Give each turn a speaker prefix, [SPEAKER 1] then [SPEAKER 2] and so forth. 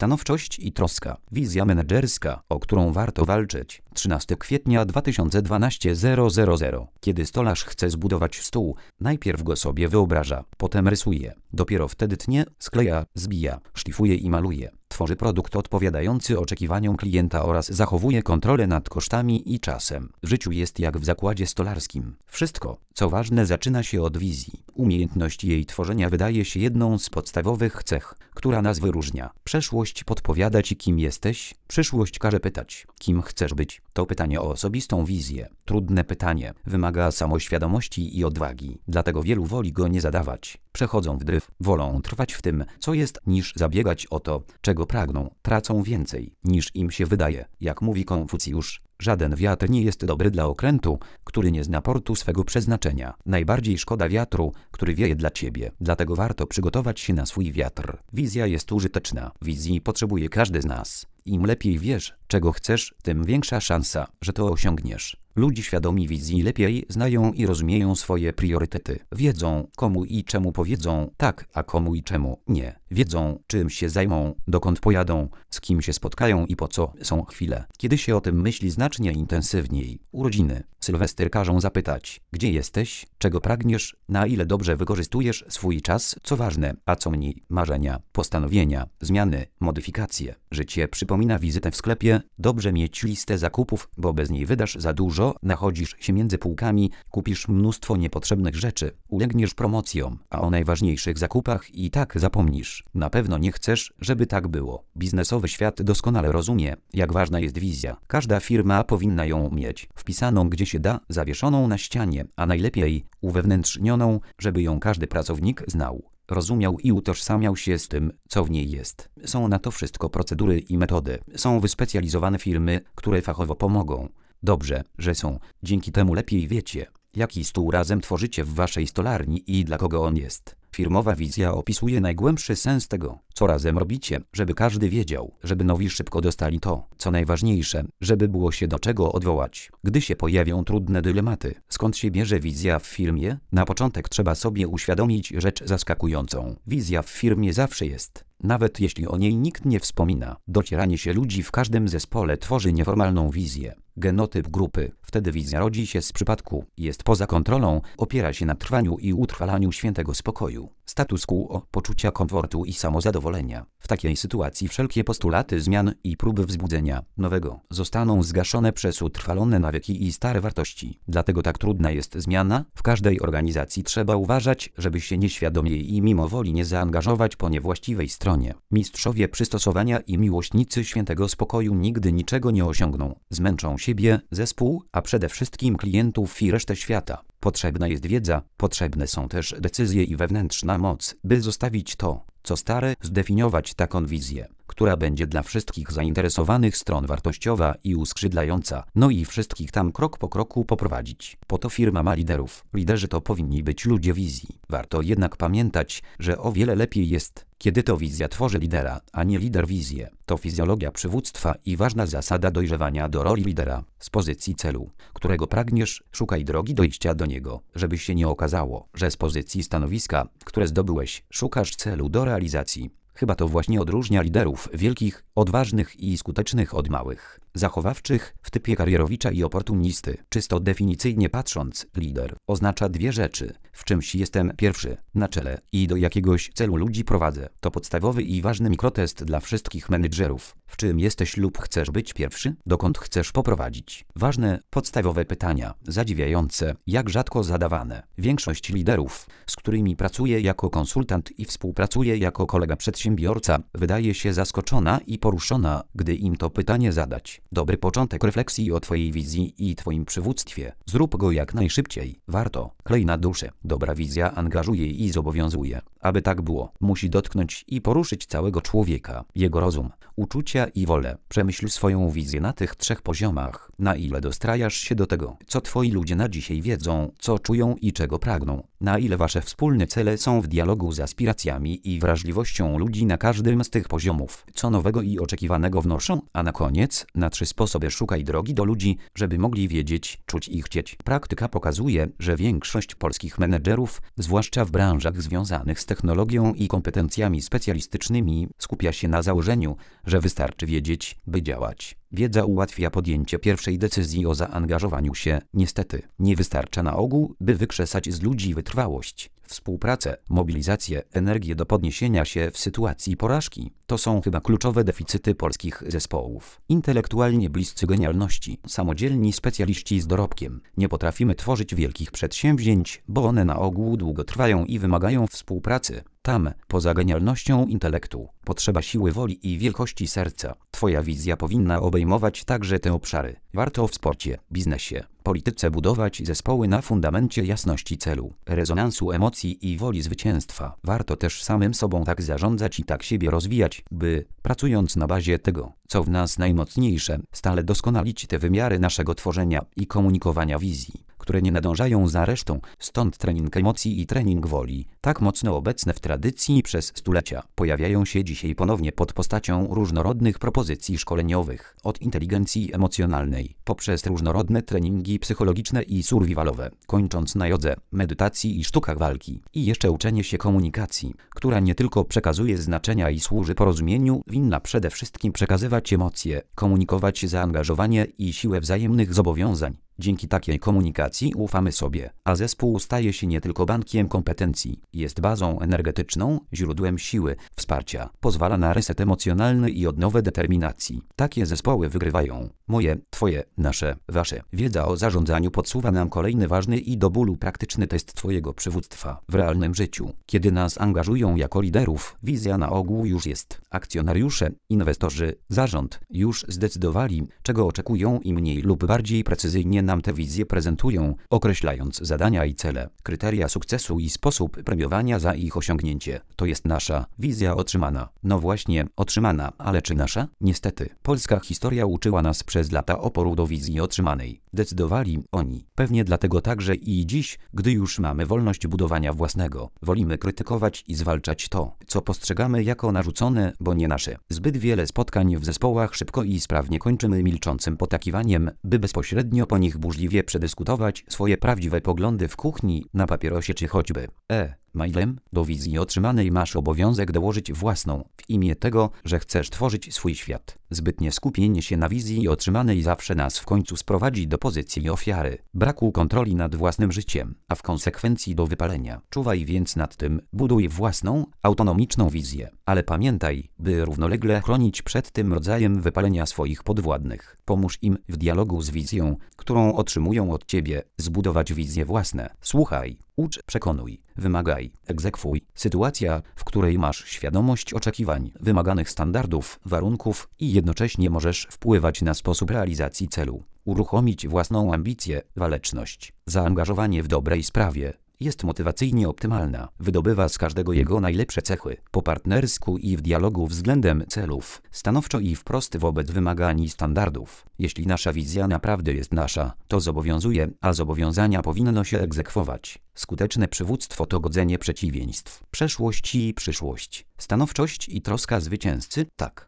[SPEAKER 1] stanowczość i troska. Wizja menedżerska, o którą warto walczyć. 13 kwietnia 2012 000. Kiedy stolarz chce zbudować stół, najpierw go sobie wyobraża, potem rysuje. Dopiero wtedy tnie, skleja, zbija, szlifuje i maluje. Tworzy produkt odpowiadający oczekiwaniom klienta oraz zachowuje kontrolę nad kosztami i czasem. W życiu jest jak w zakładzie stolarskim. Wszystko, co ważne, zaczyna się od wizji. Umiejętność jej tworzenia wydaje się jedną z podstawowych cech, która nas wyróżnia. Przeszłość podpowiada ci, kim jesteś, przyszłość każe pytać, kim chcesz być. To pytanie o osobistą wizję. Trudne pytanie, wymaga samoświadomości i odwagi, dlatego wielu woli go nie zadawać. Przechodzą w dryf, wolą trwać w tym, co jest, niż zabiegać o to, czego pragną. Tracą więcej, niż im się wydaje. Jak mówi Konfucjusz, żaden wiatr nie jest dobry dla okrętu, który nie zna portu swego przeznaczenia. Najbardziej szkoda wiatru, który wieje dla ciebie. Dlatego warto przygotować się na swój wiatr. Wizja jest użyteczna. Wizji potrzebuje każdy z nas. Im lepiej wiesz, czego chcesz, tym większa szansa, że to osiągniesz. Ludzie świadomi wizji lepiej znają i rozumieją swoje priorytety. Wiedzą, komu i czemu powiedzą tak, a komu i czemu nie. Wiedzą, czym się zajmą, dokąd pojadą, z kim się spotkają i po co. Są chwile, kiedy się o tym myśli znacznie intensywniej. Urodziny, Sylwester każą zapytać, gdzie jesteś, czego pragniesz, na ile dobrze wykorzystujesz swój czas, co ważne, a co mniej. Marzenia, postanowienia, zmiany, modyfikacje. Życie przypomina wizytę w sklepie. Dobrze mieć listę zakupów, bo bez niej wydasz za dużo, nachodzisz się między półkami, kupisz mnóstwo niepotrzebnych rzeczy, ulegniesz promocjom, a o najważniejszych zakupach i tak zapomnisz. Na pewno nie chcesz, żeby tak było. Biznesowy świat doskonale rozumie, jak ważna jest wizja. Każda firma powinna ją mieć wpisaną gdzie się da, zawieszoną na ścianie, a najlepiej uwewnętrznioną, żeby ją każdy pracownik znał, rozumiał i utożsamiał się z tym, co w niej jest. Są na to wszystko procedury i metody. Są wyspecjalizowane firmy, które fachowo pomogą. Dobrze, że są. Dzięki temu lepiej wiecie, jaki stół razem tworzycie w waszej stolarni i dla kogo on jest. Firmowa wizja opisuje najgłębszy sens tego, co razem robicie, żeby każdy wiedział, żeby nowi szybko dostali to, co najważniejsze, żeby było się do czego odwołać. Gdy się pojawią trudne dylematy, skąd się bierze wizja w firmie? Na początek trzeba sobie uświadomić rzecz zaskakującą. Wizja w firmie zawsze jest. Nawet jeśli o niej nikt nie wspomina, docieranie się ludzi w każdym zespole tworzy nieformalną wizję. Genotyp grupy. Wtedy wizja rodzi się z przypadku, jest poza kontrolą, opiera się na trwaniu i utrwalaniu świętego spokoju. Status quo, poczucia komfortu i samozadowolenia. W takiej sytuacji wszelkie postulaty zmian i próby wzbudzenia nowego zostaną zgaszone przez utrwalone nawyki i stare wartości. Dlatego tak trudna jest zmiana. W każdej organizacji trzeba uważać, żeby się nieświadomie i mimo woli nie zaangażować po niewłaściwej stronie. Mistrzowie przystosowania i miłośnicy świętego spokoju nigdy niczego nie osiągną. Zmęczą siebie, zespół, a przede wszystkim klientów i resztę świata. Potrzebna jest wiedza, potrzebne są też decyzje i wewnętrzna moc, by zostawić to, co stare, zdefiniować taką wizję, która będzie dla wszystkich zainteresowanych stron wartościowa i uskrzydlająca, no i wszystkich tam krok po kroku poprowadzić. Po to firma ma liderów. Liderzy to powinni być ludzie wizji. Warto jednak pamiętać, że o wiele lepiej jest, kiedy to wizja tworzy lidera, a nie lider wizję. To fizjologia przywództwa i ważna zasada dojrzewania do roli lidera. Z pozycji celu, którego pragniesz, szukaj drogi dojścia do niego, żeby się nie okazało, że z pozycji stanowiska, które zdobyłeś, szukasz celu do realizacji. Chyba to właśnie odróżnia liderów wielkich, odważnych i skutecznych od małych, zachowawczych w typie karierowicza i oportunisty. Czysto definicyjnie patrząc, lider oznacza dwie rzeczy. W czymś jestem pierwszy, na czele i do jakiegoś celu ludzi prowadzę. To podstawowy i ważny mikrotest dla wszystkich menedżerów. W czym jesteś lub chcesz być pierwszy? Dokąd chcesz poprowadzić? Ważne, podstawowe pytania, zadziwiające, jak rzadko zadawane. Większość liderów, z którymi pracuję jako konsultant i współpracuję jako kolega przedsiębiorca, wydaje się zaskoczona i poruszona, gdy im to pytanie zadać. Dobry początek refleksji o twojej wizji i twoim przywództwie. Zrób go jak najszybciej. Warto. Klej na duszę. Dobra wizja angażuje i zobowiązuje. Aby tak było, musi dotknąć i poruszyć całego człowieka, jego rozum, uczucia i wolę. Przemyśl swoją wizję na tych trzech poziomach. Na ile dostrajasz się do tego, co twoi ludzie na dzisiaj wiedzą, co czują i czego pragną. na ile wasze wspólne cele są w dialogu z aspiracjami i wrażliwością ludzi na każdym z tych poziomów, co nowego i oczekiwanego wnoszą, a na koniec, na 3 sposoby szukaj drogi do ludzi, żeby mogli wiedzieć, czuć i chcieć. Praktyka pokazuje, że większość polskich menedżerów, zwłaszcza w branżach związanych z technologią i kompetencjami specjalistycznymi, skupia się na założeniu, że wystarczy wiedzieć, by działać. Wiedza ułatwia podjęcie pierwszej decyzji o zaangażowaniu się. Niestety, nie wystarcza na ogół, by wykrzesać z ludzi wytrwałość, współpracę, mobilizację, energię do podniesienia się w sytuacji porażki. To są chyba kluczowe deficyty polskich zespołów. Intelektualnie bliscy genialności, samodzielni specjaliści z dorobkiem. Nie potrafimy tworzyć wielkich przedsięwzięć, bo one na ogół długo trwają i wymagają współpracy. Tam, poza genialnością intelektu, potrzeba siły woli i wielkości serca. Twoja wizja powinna obejmować także te obszary. Warto w sporcie, biznesie, polityce budować zespoły na fundamencie jasności celu, rezonansu emocji i woli zwycięstwa. Warto też samym sobą tak zarządzać i tak siebie rozwijać, by, pracując na bazie tego, co w nas najmocniejsze, stale doskonalić te wymiary naszego tworzenia i komunikowania wizji, które nie nadążają za resztą, stąd trening emocji i trening woli, tak mocno obecne w tradycji przez stulecia, pojawiają się dzisiaj ponownie pod postacią różnorodnych propozycji szkoleniowych, od inteligencji emocjonalnej, poprzez różnorodne treningi psychologiczne i survivalowe, kończąc na jodze, medytacji i sztukach walki, i jeszcze uczenie się komunikacji, która nie tylko przekazuje znaczenia i służy porozumieniu, winna przede wszystkim przekazywać emocje, komunikować zaangażowanie i siłę wzajemnych zobowiązań. Dzięki takiej komunikacji ufamy sobie, a zespół staje się nie tylko bankiem kompetencji, jest bazą energetyczną, źródłem siły, wsparcia, pozwala na reset emocjonalny i odnowę determinacji. Takie zespoły wygrywają. Moje, twoje, nasze, wasze. Wiedza o zarządzaniu podsuwa nam kolejny ważny i do bólu praktyczny test twojego przywództwa w realnym życiu. Kiedy nas angażują jako liderów, wizja na ogół już jest. Akcjonariusze, inwestorzy, zarząd już zdecydowali, czego oczekują i mniej lub bardziej precyzyjnie nam te wizje prezentują, określając zadania i cele, kryteria sukcesu i sposób premiowania za ich osiągnięcie. To jest nasza wizja otrzymana. No właśnie, otrzymana, ale czy nasza? Niestety, polska historia uczyła nas przez lata oporu do wizji otrzymanej. Decydowali oni. Pewnie dlatego także i dziś, gdy już mamy wolność budowania własnego, wolimy krytykować i zwalczać to, co postrzegamy jako narzucone, bo nie nasze. Zbyt wiele spotkań w zespołach szybko i sprawnie kończymy milczącym potakiwaniem, by bezpośrednio po nich burzliwie przedyskutować swoje prawdziwe poglądy w kuchni, na papierosie czy choćby mailem. Do wizji otrzymanej masz obowiązek dołożyć własną, w imię tego, że chcesz tworzyć swój świat. Zbytnie skupienie się na wizji otrzymanej zawsze nas w końcu sprowadzi do pozycji ofiary, braku kontroli nad własnym życiem, a w konsekwencji do wypalenia. Czuwaj więc nad tym, buduj własną, autonomiczną wizję, ale pamiętaj, by równolegle chronić przed tym rodzajem wypalenia swoich podwładnych. Pomóż im w dialogu z wizją, którą otrzymują od ciebie, zbudować wizje własne. Słuchaj, ucz, przekonuj, wymagaj, egzekwuj. Sytuacja, w której masz świadomość oczekiwań, wymaganych standardów, warunków i jednocześnie możesz wpływać na sposób realizacji celu. Uruchomić własną ambicję, waleczność, zaangażowanie w dobrej sprawie. Jest motywacyjnie optymalna, wydobywa z każdego jego najlepsze cechy, po partnersku i w dialogu względem celów, stanowczo i wprost wobec wymagań i standardów. Jeśli nasza wizja naprawdę jest nasza, to zobowiązuje, a zobowiązania powinno się egzekwować. Skuteczne przywództwo to godzenie przeciwieństw. Przeszłość i przyszłość. Stanowczość i troska zwycięzcy, tak.